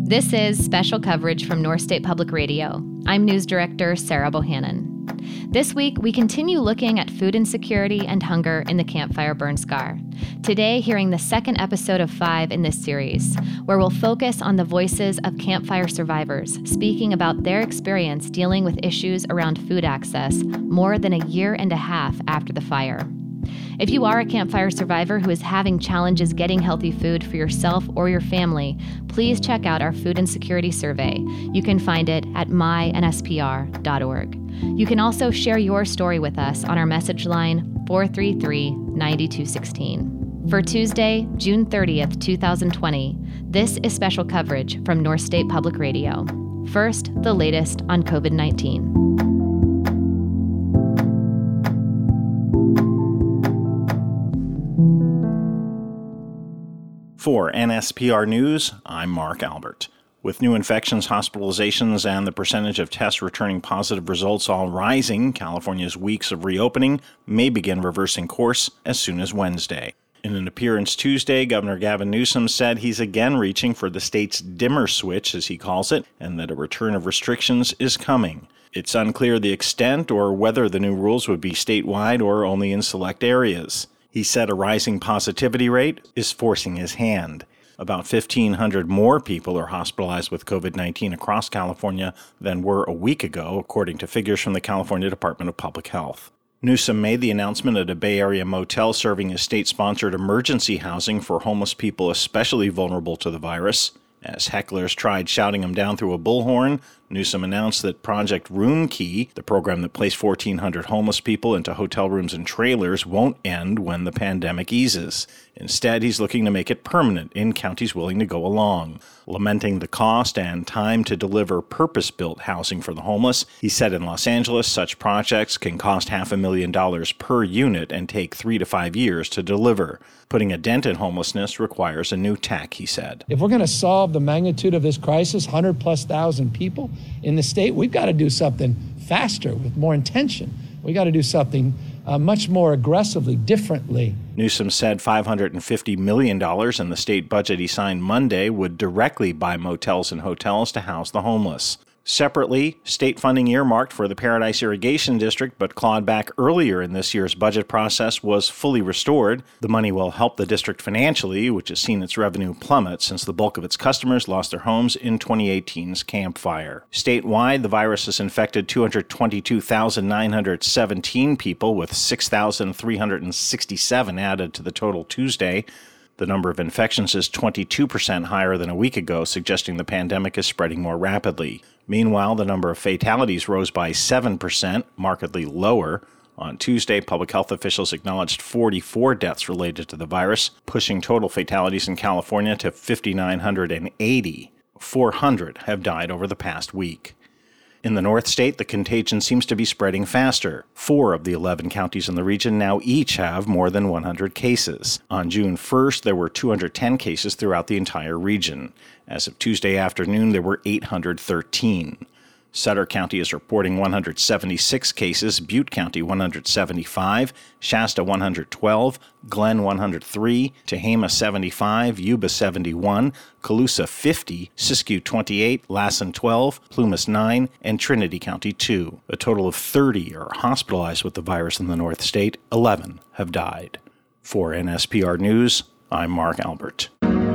This is special coverage from North State Public Radio. I'm News Director Sarah Bohannon. This week, we continue looking at food insecurity and hunger in the Camp Fire burn scar. Today, hearing the second episode of 5 in this series, where we'll focus on the voices of Camp Fire survivors speaking about their experience dealing with issues around food access more than a year and a half after the fire. If you are a Camp Fire survivor who is having challenges getting healthy food for yourself or your family, please check out our food insecurity survey. You can find it at mynspr.org. You can also share your story with us on our message line 433-9216. For Tuesday, June 30th, 2020, this is special coverage from North State Public Radio. First, the latest on COVID-19. For NSPR News, I'm Mark Albert. With new infections, hospitalizations, and the percentage of tests returning positive results all rising, California's weeks of reopening may begin reversing course as soon as Wednesday. In an appearance Tuesday, Governor Gavin Newsom said he's again reaching for the state's dimmer switch, as he calls it, and that a return of restrictions is coming. It's unclear the extent or whether the new rules would be statewide or only in select areas. He said a rising positivity rate is forcing his hand. About 1,500 more people are hospitalized with COVID-19 across California than were a week ago, according to figures from the California Department of Public Health. Newsom made the announcement at a Bay Area motel serving as state-sponsored emergency housing for homeless people especially vulnerable to the virus. As hecklers tried shouting him down through a bullhorn, Newsom announced that Project Room Key, the program that placed 1,400 homeless people into hotel rooms and trailers, won't end when the pandemic eases. Instead, he's looking to make it permanent in counties willing to go along. Lamenting the cost and time to deliver purpose-built housing for the homeless, he said in Los Angeles such projects can cost $500,000 per unit and take 3 to 5 years to deliver. Putting a dent in homelessness requires a new tack, he said. If we're going to solve the magnitude of this crisis, 100,000+ people in the state, we've got to do something faster with more intention. We got to do something much more aggressively, differently. Newsom said $550 million in the state budget he signed Monday would directly buy motels and hotels to house the homeless. Separately, state funding earmarked for the Paradise Irrigation District but clawed back earlier in this year's budget process was fully restored. The money will help the district financially, which has seen its revenue plummet since the bulk of its customers lost their homes in 2018's Camp Fire. Statewide, the virus has infected 222,917 people, with 6,367 added to the total Tuesday. The number of infections is 22% higher than a week ago, suggesting the pandemic is spreading more rapidly. Meanwhile, the number of fatalities rose by 7%, markedly lower. On Tuesday, public health officials acknowledged 44 deaths related to the virus, pushing total fatalities in California to 5,980. 400 have died over the past week. In the North State, the contagion seems to be spreading faster. 4 of the 11 counties in the region now each have more than 100 cases. On June 1st, there were 210 cases throughout the entire region. As of Tuesday afternoon, there were 813. Sutter County is reporting 176 cases, Butte County 175, Shasta 112, Glenn 103, Tehama 75, Yuba 71, Colusa 50, Siskiyou 28, Lassen 12, Plumas 9, and Trinity County 2. A total of 30 are hospitalized with the virus in the North State. 11 have died. For NSPR News, I'm Mark Albert.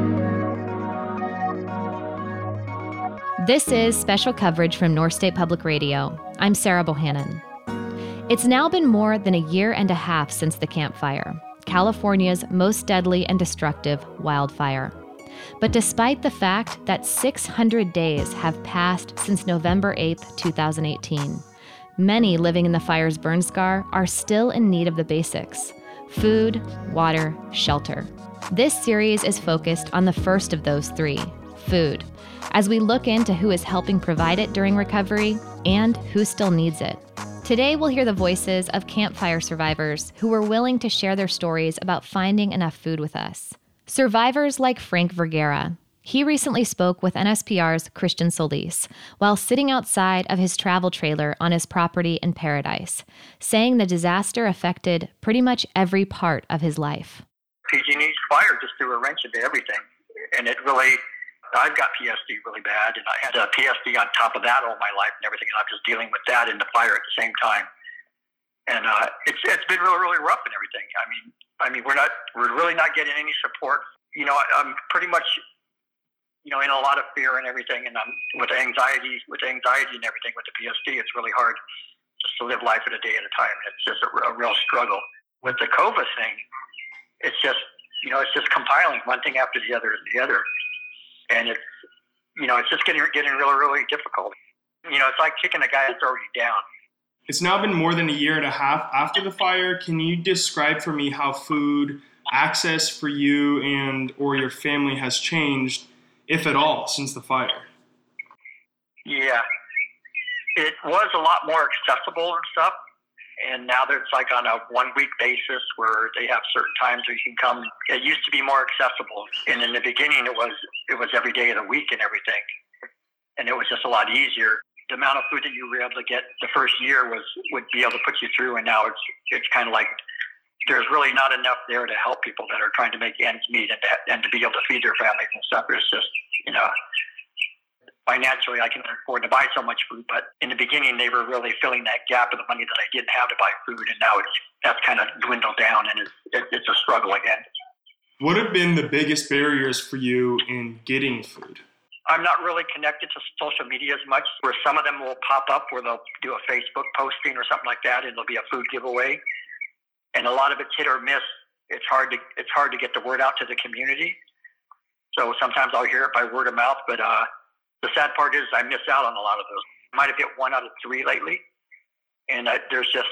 This is special coverage from North State Public Radio. I'm Sarah Bohannon. It's now been more than a year and a half since the Camp Fire, California's most deadly and destructive wildfire. But despite the fact that 600 days have passed since November 8, 2018, many living in the fire's burn scar are still in need of the basics: food, water, shelter. This series is focused on the first of those three, food, as we look into who is helping provide it during recovery and who still needs it. Today, we'll hear the voices of Camp Fire survivors who were willing to share their stories about finding enough food with us. Survivors like Frank Vergara. He recently spoke with NSPR's Christian Solis while sitting outside of his travel trailer on his property in Paradise, saying the disaster affected pretty much every part of his life. PG&E's fire just threw a wrench into everything, and it really I've got PSD really bad, and I had a PSD on top of that all my life and everything, and I'm just dealing with that and the fire at the same time. And it's been really, really rough and everything. I mean, we're really not getting any support. You know, I'm pretty much, you know, in a lot of fear and everything, and I'm with anxiety and everything with the PSD. It's really hard just to live life a day at a time. It's just a real struggle. With the COVID thing, it's just, you know, it's just compiling one thing after the other, and it's, you know, it's just getting really, really difficult. You know, it's like kicking a guy that's already down. It's now been more than a year and a half after the fire. Can you describe for me how food access for you and or your family has changed, if at all, since the fire? Yeah, it was a lot more accessible and stuff. And now it's like on a 1-week basis where they have certain times where you can come. It used to be more accessible. And in the beginning, it was every day of the week and everything. And it was just a lot easier. The amount of food that you were able to get the first year would be able to put you through. And now it's kind of like there's really not enough there to help people that are trying to make ends meet and to be able to feed their families and stuff. It's just, you know, financially, I can afford to buy so much food, but in the beginning, they were really filling that gap of the money that I didn't have to buy food, and now that's kind of dwindled down, and it's a struggle again. What have been the biggest barriers for you in getting food? I'm not really connected to social media as much, where some of them will pop up where they'll do a Facebook posting or something like that, and there'll be a food giveaway, and a lot of it's hit or miss. It's hard to get the word out to the community, so sometimes I'll hear it by word of mouth, but the sad part is I miss out on a lot of those. I might have hit 1 out of 3 lately. And there's just,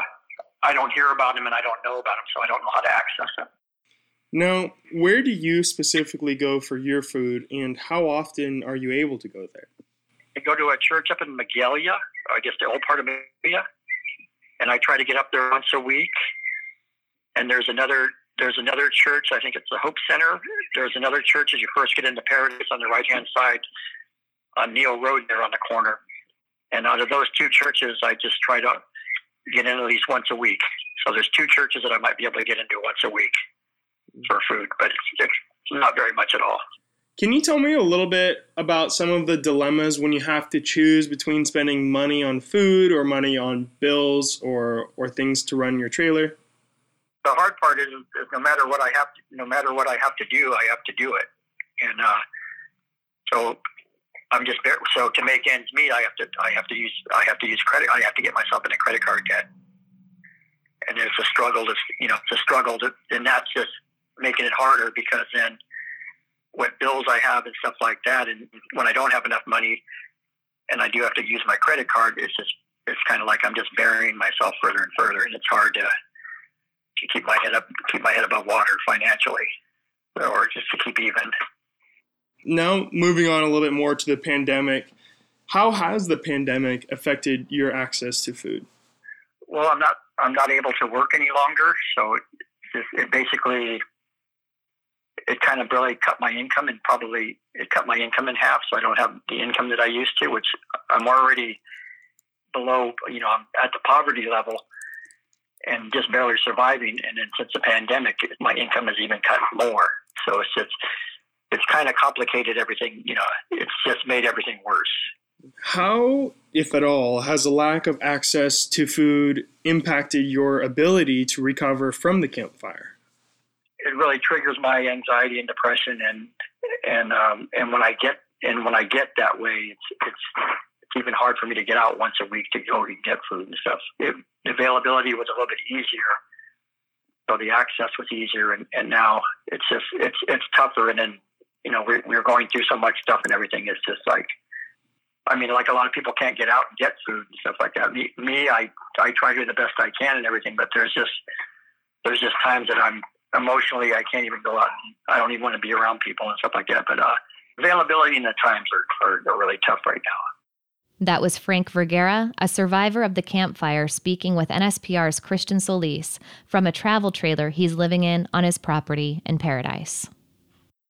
I don't hear about them and I don't know about them, so I don't know how to access them. Now, where do you specifically go for your food, and how often are you able to go there? I go to a church up in Magalia, I guess the old part of Magalia, and I try to get up there once a week. And there's another church, I think it's the Hope Center. There's another church as you first get into Paradise on the right-hand side, on Neil Road there on the corner. And out of those 2 churches, I just try to get in at least once a week. So there's 2 churches that I might be able to get into once a week for food, but it's not very much at all. Can you tell me a little bit about some of the dilemmas when you have to choose between spending money on food or money on bills or things to run your trailer? The hard part is no matter what I have to do, I have to do it. And so so to make ends meet, I have to use credit. I have to get myself in a credit card debt, and it's a struggle. And that's just making it harder because then what bills I have and stuff like that, and when I don't have enough money, and I do have to use my credit card, it's kind of like I'm just burying myself further and further, and it's hard to keep my head above water financially, or just to keep even. Now, moving on a little bit more to the pandemic, how has the pandemic affected your access to food? Well, I'm not able to work any longer, so it basically kind of really cut my income, and it cut my income in half. So I don't have the income that I used to, which I'm already below. You know, I'm at the poverty level and just barely surviving. And then since the pandemic, my income has even cut more. So it's kind of complicated everything, you know, it's just made everything worse. How, if at all, has a lack of access to food impacted your ability to recover from the campfire? It really triggers my anxiety and depression, and when I get that way, it's even hard for me to get out once a week to go and get food and stuff. The availability was a little bit easier, so the access was easier, and now it's tougher. And then, you know, we're going through so much stuff and everything. It's just like, I mean, like a lot of people can't get out and get food and stuff like that. I try to do the best I can and everything, but there's just times that I'm emotionally, I can't even go out. I don't even want to be around people and stuff like that. But availability and the times are really tough right now. That was Frank Vergara, a survivor of the campfire, speaking with NSPR's Christian Solis from a travel trailer he's living in on his property in Paradise.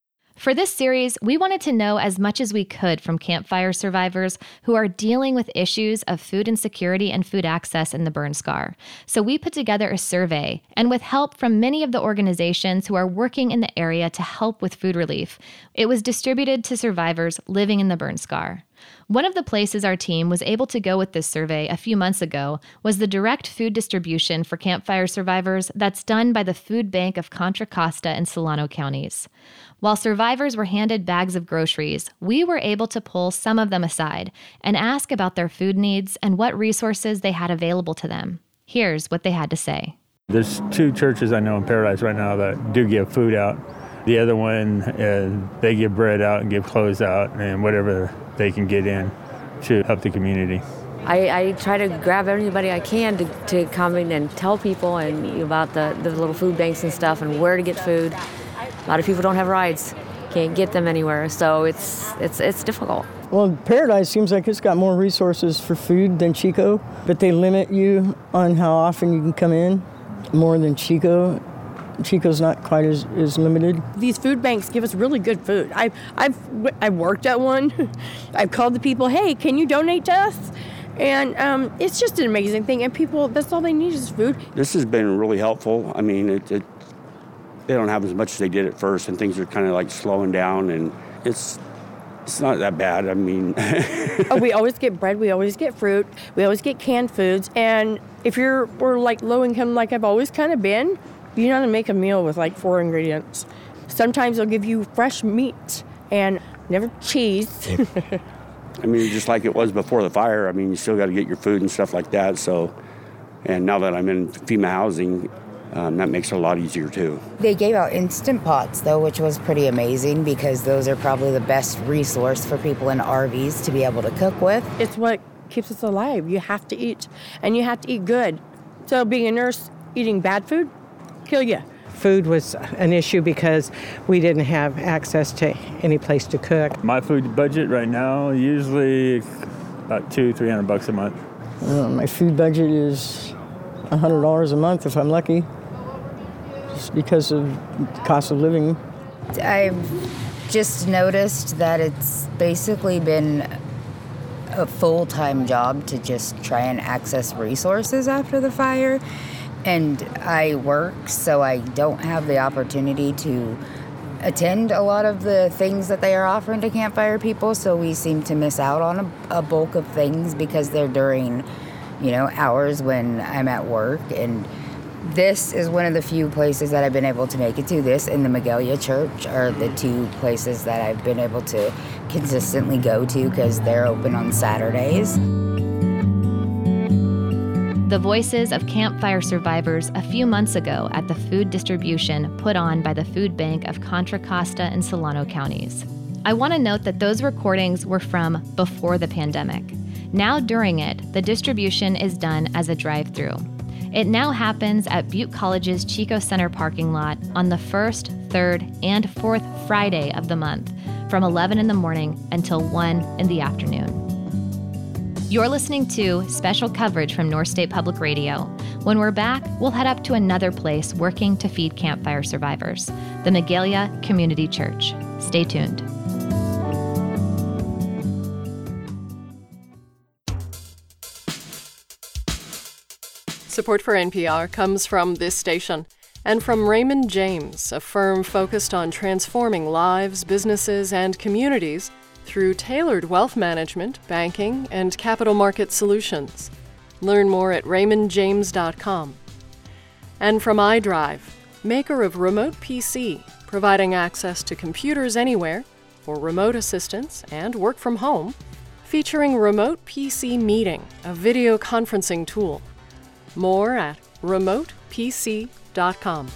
For this series, we wanted to know as much as we could from campfire survivors who are dealing with issues of food insecurity and food access in the burn scar. So we put together a survey, and with help from many of the organizations who are working in the area to help with food relief, it was distributed to survivors living in the burn scar. One of the places our team was able to go with this survey a few months ago was the direct food distribution for campfire survivors that's done by the Food Bank of Contra Costa and Solano counties. While survivors were handed bags of groceries, we were able to pull some of them aside and ask about their food needs and what resources they had available to them. Here's what they had to say. There's 2 churches I know in Paradise right now that do give food out. The other one, they give bread out and give clothes out and whatever they can get in to help the community. I try to grab everybody I can to come in and tell people and about the little food banks and stuff and where to get food. A lot of people don't have rides, can't get them anywhere, so it's difficult. Well, Paradise seems like it's got more resources for food than Chico, but they limit you on how often you can come in, more than Chico. Chico's not quite as limited. These food banks give us really good food. I've worked at one. I've called the people, hey, can you donate to us? And it's just an amazing thing. And people, that's all they need is food. This has been really helpful. I mean, they don't have as much as they did at first, and things are kind of like slowing down, and it's not that bad. I mean, we always get bread. We always get fruit. We always get canned foods. And if we're like low income, like I've always kind of been, you know how to make a meal with like 4 ingredients. Sometimes they'll give you fresh meat and never cheese. I mean, just like it was before the fire, I mean, you still got to get your food and stuff like that. So, and now that I'm in FEMA housing, that makes it a lot easier too. They gave out Instant Pots though, which was pretty amazing because those are probably the best resource for people in RVs to be able to cook with. It's what keeps us alive. You have to eat, and you have to eat good. So being a nurse, eating bad food, kill you. Food was an issue because we didn't have access to any place to cook. My food budget right now, usually about $200-300 a month. My food budget is $100 a month if I'm lucky, just because of the cost of living. I've just noticed that it's basically been a full-time job to just try and access resources after the fire. And I work, so I don't have the opportunity to attend a lot of the things that they are offering to campfire people, so we seem to miss out on a bulk of things because they're during, hours when I'm at work. And this is one of the few places that I've been able to make it to. This and the Magalia Church are the 2 places that I've been able to consistently go to because they're open on Saturdays. The voices of campfire survivors a few months ago at the food distribution put on by the Food Bank of Contra Costa and Solano counties. I want to note that those recordings were from before the pandemic. Now during it, the distribution is done as a drive-through. It now happens at Butte College's Chico Center parking lot on the 1st, 3rd, and 4th Friday of the month from 11 in the morning until 1 in the afternoon. You're listening to special coverage from North State Public Radio. When we're back, we'll head up to another place working to feed campfire survivors, the Magalia Community Church. Stay tuned. Support for NPR comes from this station and from Raymond James, a firm focused on transforming lives, businesses, and communities through tailored wealth management, banking, and capital market solutions. Learn more at raymondjames.com. And from iDrive, maker of Remote PC, providing access to computers anywhere for remote assistance and work from home, featuring Remote PC Meeting, a video conferencing tool. More at remotepc.com.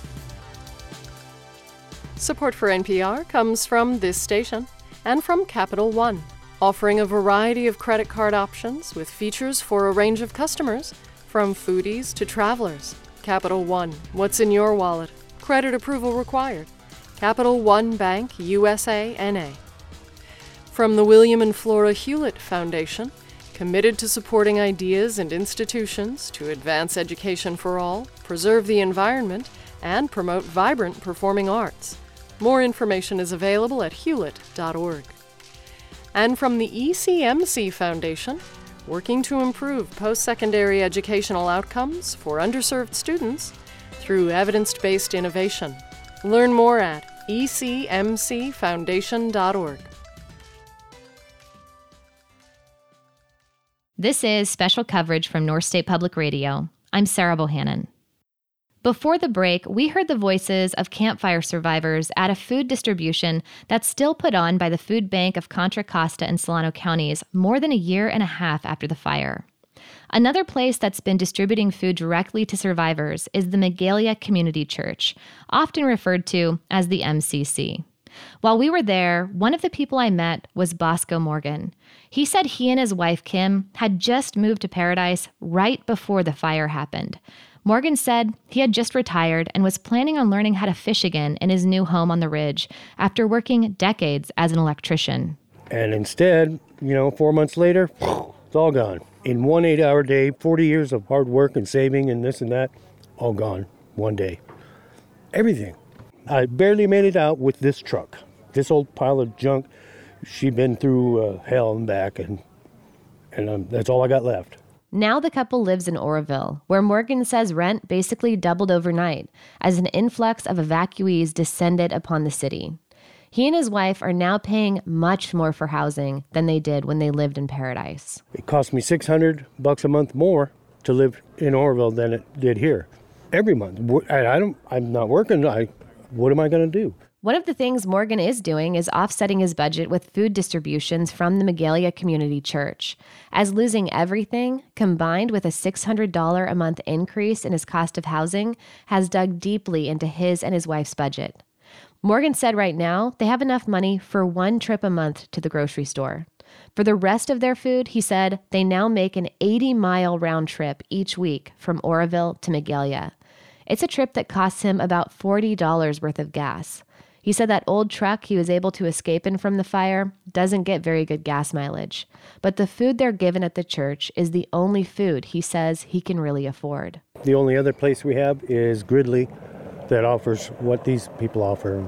Support for NPR comes from this station and from Capital One, offering a variety of credit card options with features for a range of customers, from foodies to travelers. Capital One, what's in your wallet? Credit approval required. Capital One Bank, USA, N.A. From the William and Flora Hewlett Foundation, committed to supporting ideas and institutions to advance education for all, preserve the environment, and promote vibrant performing arts. More information is available at hewlett.org. And from the ECMC Foundation, working to improve post-secondary educational outcomes for underserved students through evidence-based innovation. Learn more at ecmcfoundation.org. This is special coverage from North State Public Radio. I'm Sarah Bohannon. Before the break, we heard the voices of campfire survivors at a food distribution that's still put on by the Food Bank of Contra Costa and Solano counties more than a year and a half after the fire. Another place that's been distributing food directly to survivors is the Magalia Community Church, often referred to as the MCC. While we were there, one of the people I met was Bosco Morgan. He said he and his wife, Kim, had just moved to Paradise right before the fire happened. Morgan said he had just retired and was planning on learning how to fish again in his new home on the ridge after working decades as an electrician. And instead, 4 months later, it's all gone. In one 8-hour day, 40 years of hard work and saving and this and that, all gone one day. Everything. I barely made it out with this truck. This old pile of junk, she'd been through hell and back, and that's all I got left. Now the couple lives in Oroville, where Morgan says rent basically doubled overnight as an influx of evacuees descended upon the city. He and his wife are now paying much more for housing than they did when they lived in Paradise. It cost me $600 a month more to live in Oroville than it did here. Every month. I'm not working. What am I going to do? One of the things Morgan is doing is offsetting his budget with food distributions from the Magalia Community Church, as losing everything, combined with a $600 a month increase in his cost of housing, has dug deeply into his and his wife's budget. Morgan said right now they have enough money for one trip a month to the grocery store. For the rest of their food, he said, they now make an 80-mile round trip each week from Oroville to Magalia. It's a trip that costs him about $40 worth of gas. He said that old truck he was able to escape in from the fire doesn't get very good gas mileage. But the food they're given at the church is the only food he says he can really afford. The only other place we have is Gridley that offers what these people offer.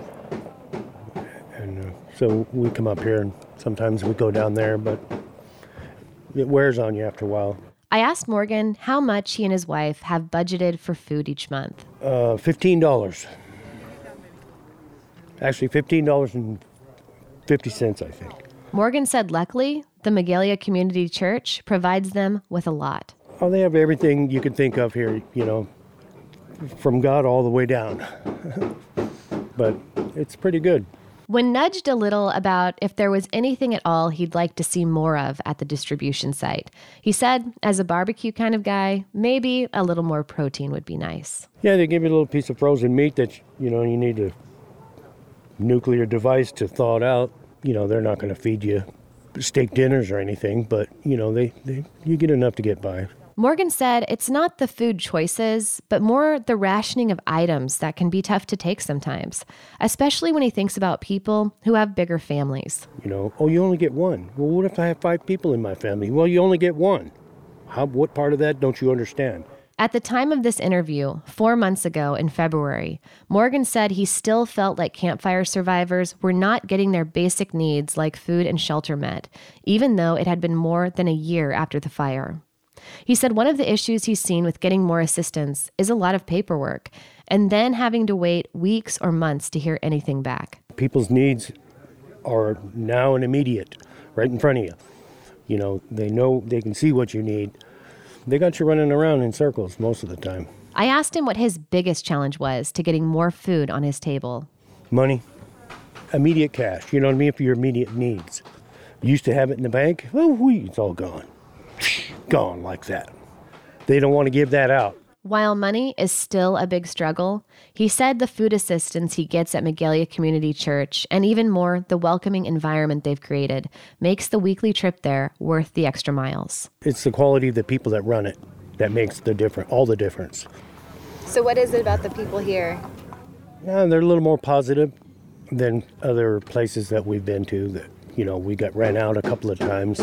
And so we come up here and sometimes we go down there, but it wears on you after a while. I asked Morgan how much he and his wife have budgeted for food each month. $15. Actually, $15.50, I think. Morgan said luckily, the Magalia Community Church provides them with a lot. Oh, they have everything you could think of here, from God all the way down. But it's pretty good. When nudged a little about if there was anything at all he'd like to see more of at the distribution site, he said, as a barbecue kind of guy, maybe a little more protein would be nice. Yeah, they give you a little piece of frozen meat that, you need a nuclear device to thaw it out. They're not going to feed you steak dinners or anything, but, you get enough to get by. Morgan said it's not the food choices, but more the rationing of items that can be tough to take sometimes, especially when he thinks about people who have bigger families. You only get one. Well, what if I have 5 people in my family? Well, you only get one. What part of that don't you understand? At the time of this interview, 4 months ago in February, Morgan said he still felt like campfire survivors were not getting their basic needs like food and shelter met, even though it had been more than a year after the fire. He said one of the issues he's seen with getting more assistance is a lot of paperwork, and then having to wait weeks or months to hear anything back. People's needs are now and immediate, right in front of you. They know, they can see what you need. They got you running around in circles most of the time. I asked him what his biggest challenge was to getting more food on his table. Money. Immediate cash, for your immediate needs. You used to have it in the bank. It's all gone. Gone like that. They don't want to give that out. While money is still a big struggle, he said the food assistance he gets at Magalia Community Church, and even more, the welcoming environment they've created, makes the weekly trip there worth the extra miles. It's the quality of the people that run it that makes all the difference. So what is it about the people here? They're a little more positive than other places that we've been to that, we got ran out a couple of times.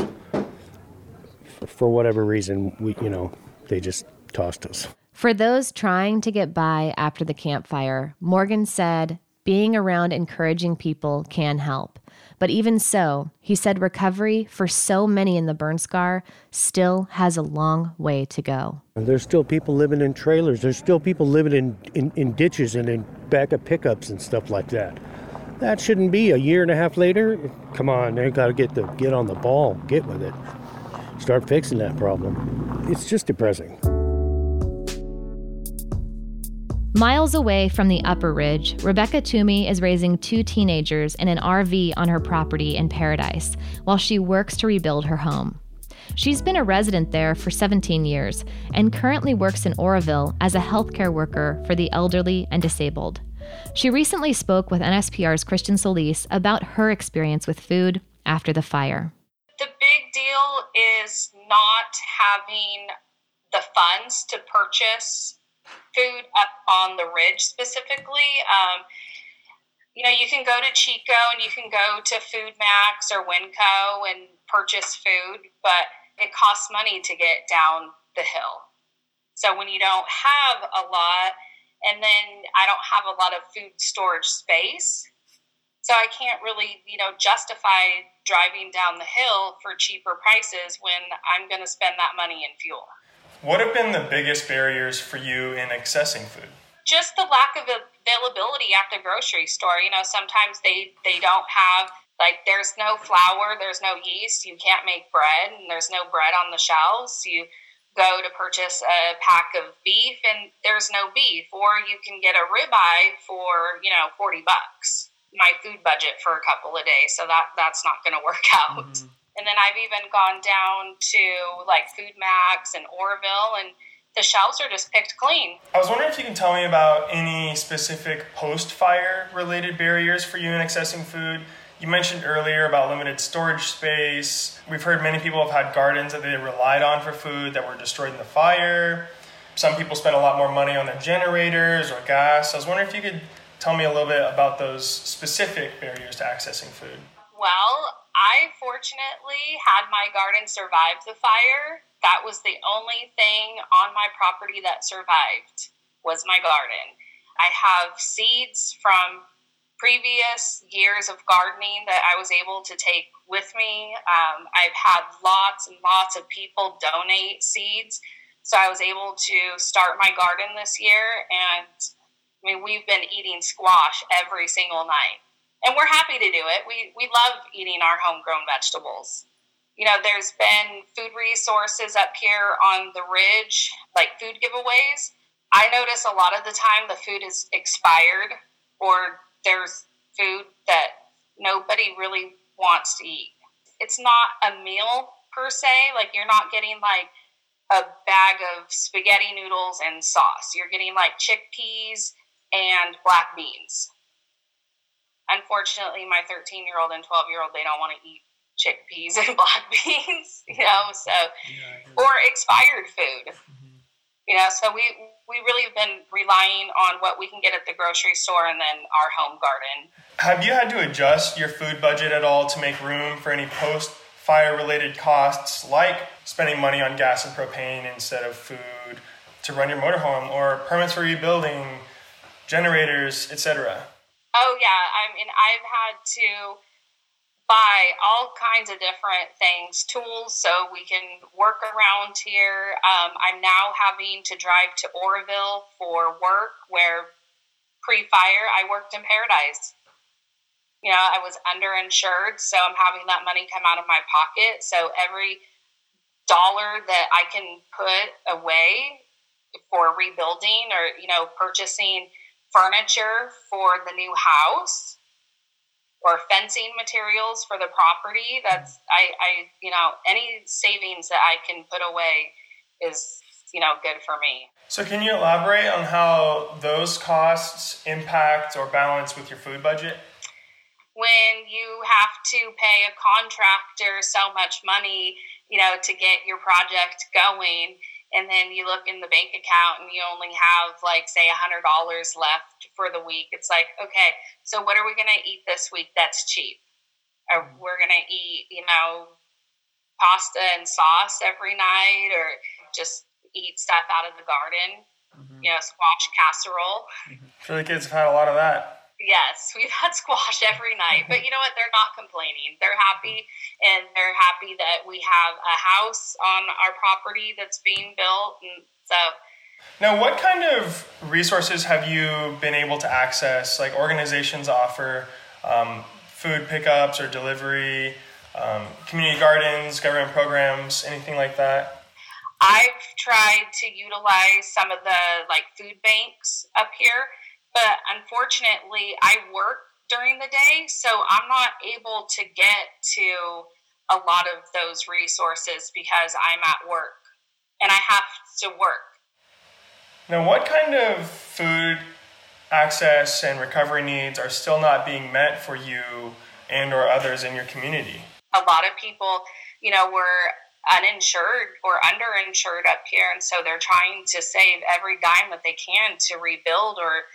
For whatever reason, they just tossed us. For those trying to get by after the campfire, Morgan said Being around encouraging people can help. But even so, he said recovery for so many in the burn scar still has a long way to go. And there's still people living in trailers. There's still people living in ditches and in back of pickups and stuff like that. That shouldn't be a year and a half later. Come on, they got to get on the ball, get with it. Start fixing that problem. It's just depressing. Miles away from the Upper Ridge, Rebecca Toomey is raising 2 teenagers in an RV on her property in Paradise while she works to rebuild her home. She's been a resident there for 17 years and currently works in Oroville as a healthcare worker for the elderly and disabled. She recently spoke with NSPR's Christian Solis about her experience with food after the fire. The big deal is not having the funds to purchase food up on the ridge specifically. You can go to Chico and you can go to Food Max or Winco and purchase food, but it costs money to get down the hill. So when you don't have a lot, and then I don't have a lot of food storage space, so I can't really, justify driving down the hill for cheaper prices when I'm going to spend that money in fuel. What have been the biggest barriers for you in accessing food? Just the lack of availability at the grocery store. Sometimes they don't have, there's no flour, there's no yeast, you can't make bread, and there's no bread on the shelves. You go to purchase a pack of beef and there's no beef, or you can get a ribeye for, $40. My food budget for a couple of days, so that's not going to work out. Mm-hmm. And then I've even gone down to Food Max and Oroville, and the shelves are just picked clean. I was wondering if you can tell me about any specific post-fire related barriers for you in accessing food. You mentioned earlier about limited storage space. We've heard many people have had gardens that they relied on for food that were destroyed in the fire. Some people spent a lot more money on their generators or gas. I was wondering if you could tell me a little bit about those specific barriers to accessing food. Well, I fortunately had my garden survive the fire. That was the only thing on my property that survived, was my garden. I have seeds from previous years of gardening that I was able to take with me. I've had lots and lots of people donate seeds, so I was able to start my garden this year, and we've been eating squash every single night. And we're happy to do it. We love eating our homegrown vegetables. There's been food resources up here on the ridge, like food giveaways. I notice a lot of the time the food is expired, or there's food that nobody really wants to eat. It's not a meal per se. You're not getting a bag of spaghetti noodles and sauce. You're getting chickpeas and black beans. Unfortunately, my 13-year-old and 12-year-old, they don't want to eat chickpeas and black beans, or expired food. So we really have been relying on what we can get at the grocery store and then our home garden. Have you had to adjust your food budget at all to make room for any post-fire related costs, like spending money on gas and propane instead of food to run your motorhome, or permits for rebuilding, generators, etc.? Oh, yeah. I've had to buy all kinds of different things, tools, so we can work around here. I'm now having to drive to Oroville for work, where pre-fire I worked in Paradise. I was underinsured, so I'm having that money come out of my pocket. So every dollar that I can put away for rebuilding or, purchasing furniture for the new house or fencing materials for the property, that's any savings that I can put away is good for me. So can you elaborate on how those costs impact or balance with your food budget? When you have to pay a contractor so much money to get your project going, and then you look in the bank account and you only have say $100 left for the week. It's okay, so what are we going to eat this week that's cheap? Or we're going to eat, pasta and sauce every night, or just eat stuff out of the garden, squash casserole. I'm sure the kids have had a lot of that. Yes, we've had squash every night. But you know what? They're not complaining. They're happy, and they're happy that we have a house on our property that's being built. And so, now, what kind of resources have you been able to access? Like organizations offer food pickups or delivery, community gardens, government programs, anything like that? I've tried to utilize some of the food banks up here, but unfortunately I work during the day, so I'm not able to get to a lot of those resources because I'm at work and I have to work. Now, what kind of food access and recovery needs are still not being met for you and or others in your community? A lot of people, were uninsured or underinsured up here, and so they're trying to save every dime that they can to rebuild or,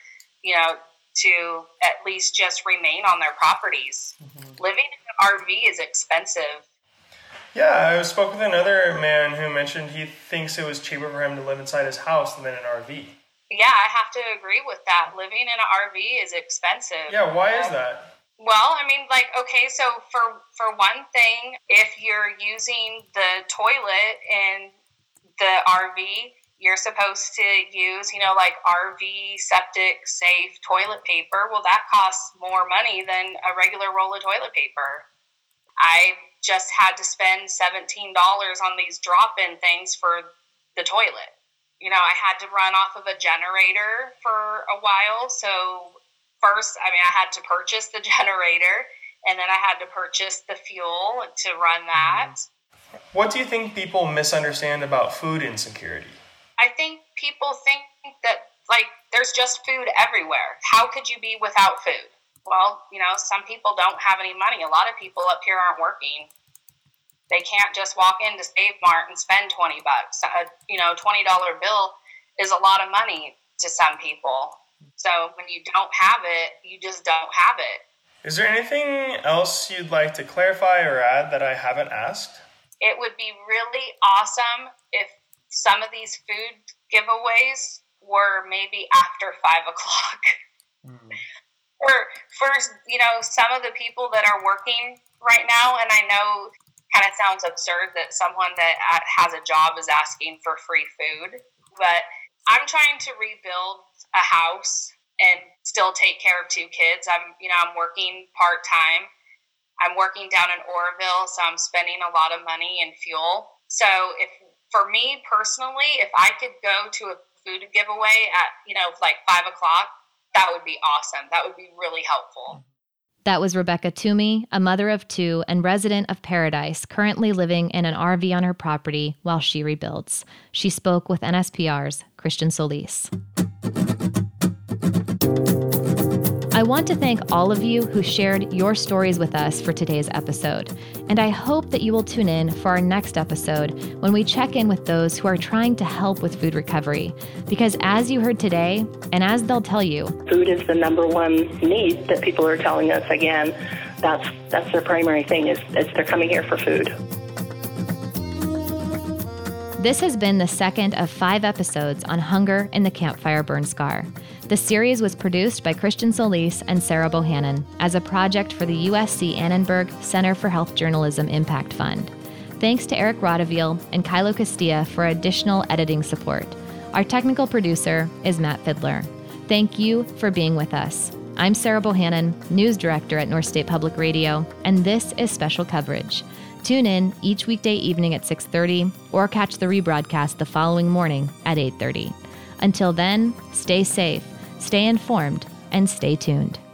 to at least just remain on their properties. Mm-hmm. Living in an RV is expensive. Yeah, I spoke with another man who mentioned he thinks it was cheaper for him to live inside his house than an RV. Yeah, I have to agree with that. Living in an RV is expensive. Yeah, why is that? Well, okay, so for one thing, if you're using the toilet in the RV, you're supposed to use, RV septic safe toilet paper. Well, that costs more money than a regular roll of toilet paper. I just had to spend $17 on these drop-in things for the toilet. I had to run off of a generator for a while. So first, I had to purchase the generator, and then I had to purchase the fuel to run that. What do you think people misunderstand about food insecurity? I think people think that, there's just food everywhere. How could you be without food? Well, some people don't have any money. A lot of people up here aren't working. They can't just walk into Save Mart and spend $20. $20 bill is a lot of money to some people. So when you don't have it, you just don't have it. Is there anything else you'd like to clarify or add that I haven't asked? It would be really awesome if some of these food giveaways were maybe after 5 o'clock. Or for, some of the people that are working right now, and I know kind of sounds absurd that someone that has a job is asking for free food, but I'm trying to rebuild a house and still take care of 2 kids. I'm working part-time. I'm working down in Oroville, so I'm spending a lot of money in fuel. So for me personally, if I could go to a food giveaway at, 5 o'clock, that would be awesome. That would be really helpful. That was Rebecca Toomey, a mother of 2 and resident of Paradise, currently living in an RV on her property while she rebuilds. She spoke with NSPR's Christian Solis. I want to thank all of you who shared your stories with us for today's episode, and I hope that you will tune in for our next episode when we check in with those who are trying to help with food recovery. Because as you heard today, and as they'll tell you, food is the number one need that people are telling us. Again, that's their primary thing is they're coming here for food. This has been the second of 5 episodes on hunger and the campfire burn scar. The series was produced by Christian Solis and Sarah Bohannon as a project for the USC Annenberg Center for Health Journalism Impact Fund. Thanks to Eric Rodeville and Kylo Castilla for additional editing support. Our technical producer is Matt Fiddler. Thank you for being with us. I'm Sarah Bohannon, news director at North State Public Radio, and this is Special Coverage. Tune in each weekday evening at 6:30 or catch the rebroadcast the following morning at 8:30. Until then, stay safe, stay informed, and stay tuned.